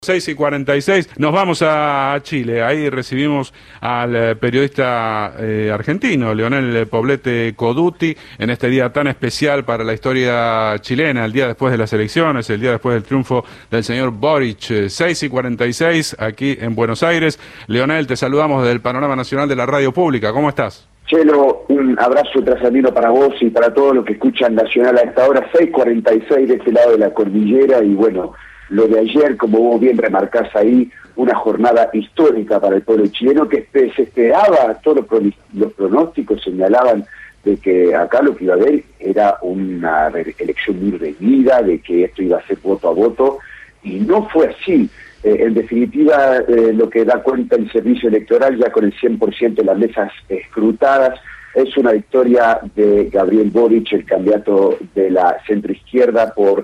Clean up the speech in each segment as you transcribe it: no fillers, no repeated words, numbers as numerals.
6:46, nos vamos a Chile. Ahí recibimos al periodista argentino, Leonel Poblete Codutti, en este día tan especial para la historia chilena, el día después de las elecciones, el día después del triunfo del señor Boric. 6:46, aquí en Buenos Aires. Leonel, te saludamos desde el Panorama Nacional de la Radio Pública. ¿Cómo estás? Chelo, un abrazo trasandino para vos y para todos los que escuchan Nacional a esta hora. 6:46 de este lado de la cordillera y bueno, lo de ayer, como vos bien remarcás ahí, una jornada histórica para el pueblo chileno que se esperaba, todos los pronósticos señalaban de que acá lo que iba a haber era una elección muy reñida, de que esto iba a ser voto a voto, y no fue así. En definitiva, lo que da cuenta el servicio electoral, ya con el 100% de las mesas escrutadas, es una victoria de Gabriel Boric, el candidato de la centroizquierda, por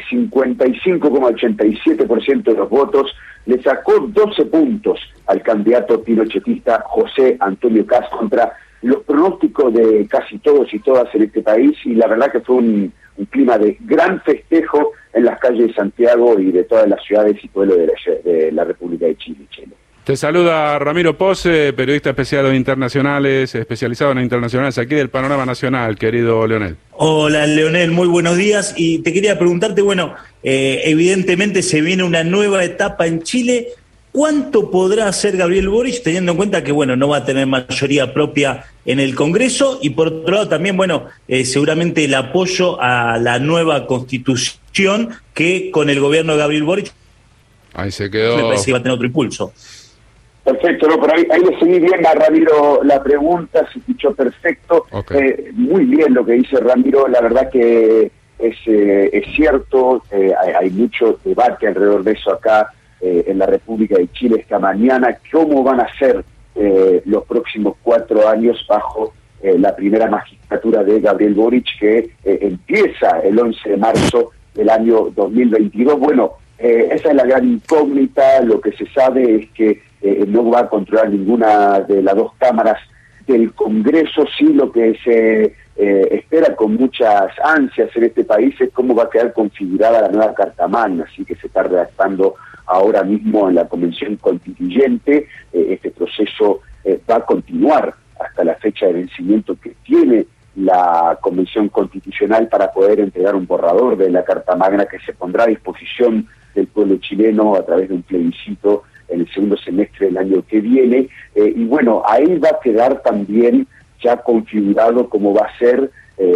55,87% de los votos. Le sacó 12 puntos al candidato pinochetista José Antonio Kast contra los pronósticos de casi todos y todas en este país, y la verdad que fue un clima de gran festejo en las calles de Santiago y de todas las ciudades y pueblos de la República de Chile. Te saluda Ramiro Pose, periodista especial internacionales, especializado en internacionales aquí del Panorama Nacional, querido Leonel. Hola Leonel, muy buenos días, y te quería preguntarte, evidentemente se viene una nueva etapa en Chile. ¿Cuánto podrá hacer Gabriel Boric, teniendo en cuenta que no va a tener mayoría propia en el Congreso, y por otro lado también, seguramente el apoyo a la nueva Constitución que con el gobierno de Gabriel Boric ahí se quedó, me parece que va a tener otro impulso? Perfecto, por ahí le seguí bien a Ramiro la pregunta, se escuchó perfecto. Okay. Muy bien lo que dice Ramiro, la verdad que es cierto, hay mucho debate alrededor de eso acá en la República de Chile esta mañana. ¿Cómo van a ser los próximos 4 años bajo la primera magistratura de Gabriel Boric, que empieza el 11 de marzo del año 2022? Bueno, esa es la gran incógnita. Lo que se sabe es que no va a controlar ninguna de las dos cámaras del Congreso. Sí, lo que se espera con muchas ansias en este país es cómo va a quedar configurada la nueva Carta Magna, así que se está redactando ahora mismo en la Convención Constituyente. Este proceso va a continuar hasta la fecha de vencimiento que tiene la Convención Constitucional para poder entregar un borrador de la Carta Magna que se pondrá a disposición del pueblo chileno a través de un plebiscito en el segundo semestre del año que viene. Y bueno, ahí va a quedar también ya configurado cómo va a ser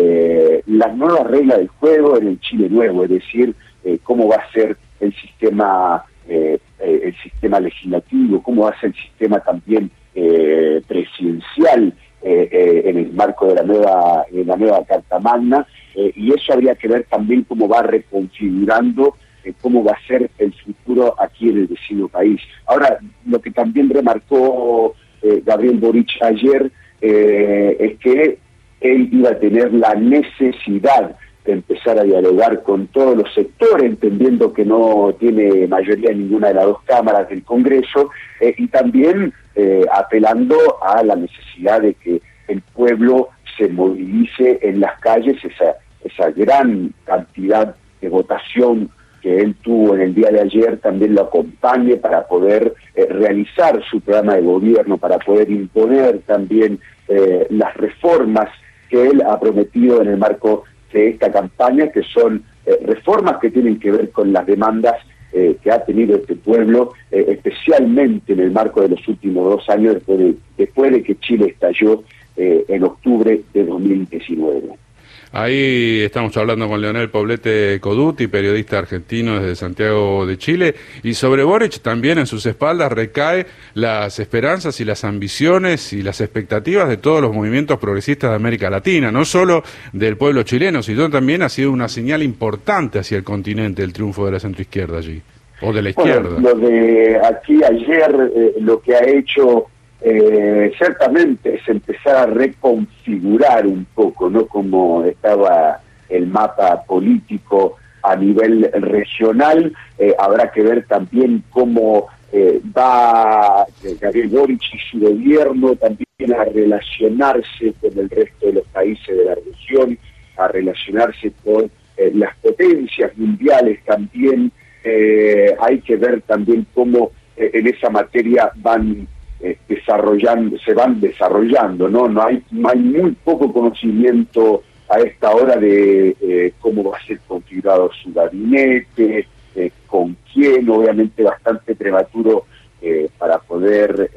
las nuevas reglas del juego en el Chile nuevo, es decir, cómo va a ser el sistema legislativo, cómo va a ser el sistema también presidencial en el marco de la nueva Carta Magna, y eso habría que ver también cómo va reconfigurando cómo va a ser el futuro aquí en el vecino país. Ahora, lo que también remarcó Gabriel Boric ayer es que él iba a tener la necesidad de empezar a dialogar con todos los sectores, entendiendo que no tiene mayoría en ninguna de las dos cámaras del Congreso, y también apelando a la necesidad de que el pueblo se movilice en las calles, esa gran cantidad de votación que él tuvo en el día de ayer también lo acompañe para poder realizar su programa de gobierno, para poder imponer también las reformas que él ha prometido en el marco de esta campaña, que son reformas que tienen que ver con las demandas que ha tenido este pueblo, especialmente en el marco de los últimos 2 años después de que Chile estalló en octubre de 2019. Ahí estamos hablando con Leonel Poblete Codutti, periodista argentino desde Santiago de Chile, y sobre Boric también en sus espaldas recae las esperanzas y las ambiciones y las expectativas de todos los movimientos progresistas de América Latina, no solo del pueblo chileno, sino también ha sido una señal importante hacia el continente el triunfo de la centroizquierda allí, o de la izquierda. Bueno, lo de aquí ayer, lo que ha hecho ciertamente es empezar a reconfigurar un poco, ¿no?, cómo estaba el mapa político a nivel regional. Habrá que ver también cómo va Gabriel Boric y su gobierno también a relacionarse con el resto de los países de la región, a relacionarse con las potencias mundiales también, hay que ver también cómo en esa materia se van desarrollando, ¿no? No hay muy poco conocimiento a esta hora de cómo va a ser configurado su gabinete, con quién, obviamente bastante prematuro para poder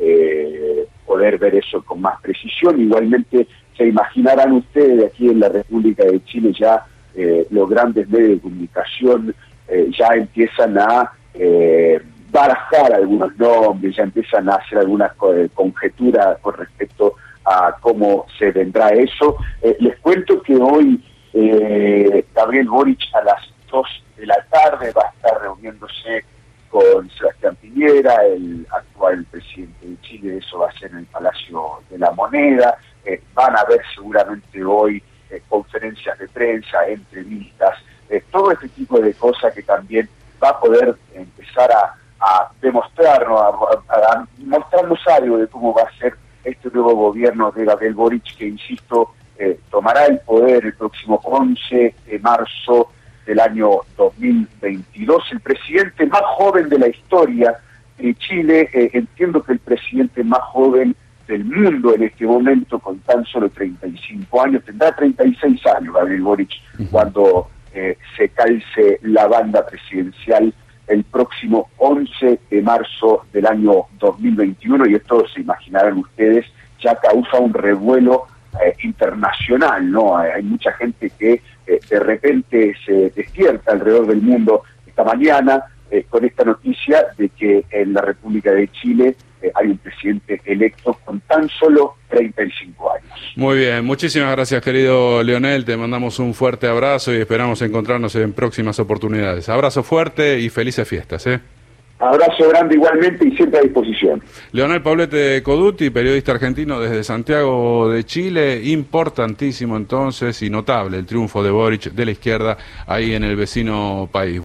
ver eso con más precisión. Igualmente se imaginarán ustedes aquí en la República de Chile ya los grandes medios de comunicación ya empiezan a barajar algunos nombres, ya empiezan a hacer algunas conjeturas con respecto a cómo se vendrá eso. Les cuento que hoy Gabriel Boric a las 2 de la tarde va a estar reuniéndose con Sebastián Piñera, el actual presidente de Chile. Eso va a ser en el Palacio de la Moneda. Van a haber seguramente hoy conferencias de prensa, entrevistas, todo este tipo de cosas que también va a poder empezar a demostrarnos, a mostrarnos algo de cómo va a ser este nuevo gobierno de Gabriel Boric, que, insisto, tomará el poder el próximo 11 de marzo del año 2022. El presidente más joven de la historia de Chile, entiendo que el presidente más joven del mundo en este momento, con tan solo 35 años, tendrá 36 años Gabriel Boric cuando se calce la banda presidencial el próximo 11 de marzo del año 2021, y esto, se imaginarán ustedes, ya causa un revuelo internacional, ¿no? Hay mucha gente que de repente se despierta alrededor del mundo esta mañana con esta noticia de que en la República de Chile hay un presidente electo con tan solo 35 años. Muy bien, muchísimas gracias, querido Leonel, te mandamos un fuerte abrazo y esperamos encontrarnos en próximas oportunidades. Abrazo fuerte y felices fiestas, ¿eh? Abrazo grande igualmente y siempre a disposición. Leonel Poblete Coduti, periodista argentino desde Santiago de Chile. Importantísimo entonces y notable el triunfo de Boric de la izquierda ahí en el vecino país.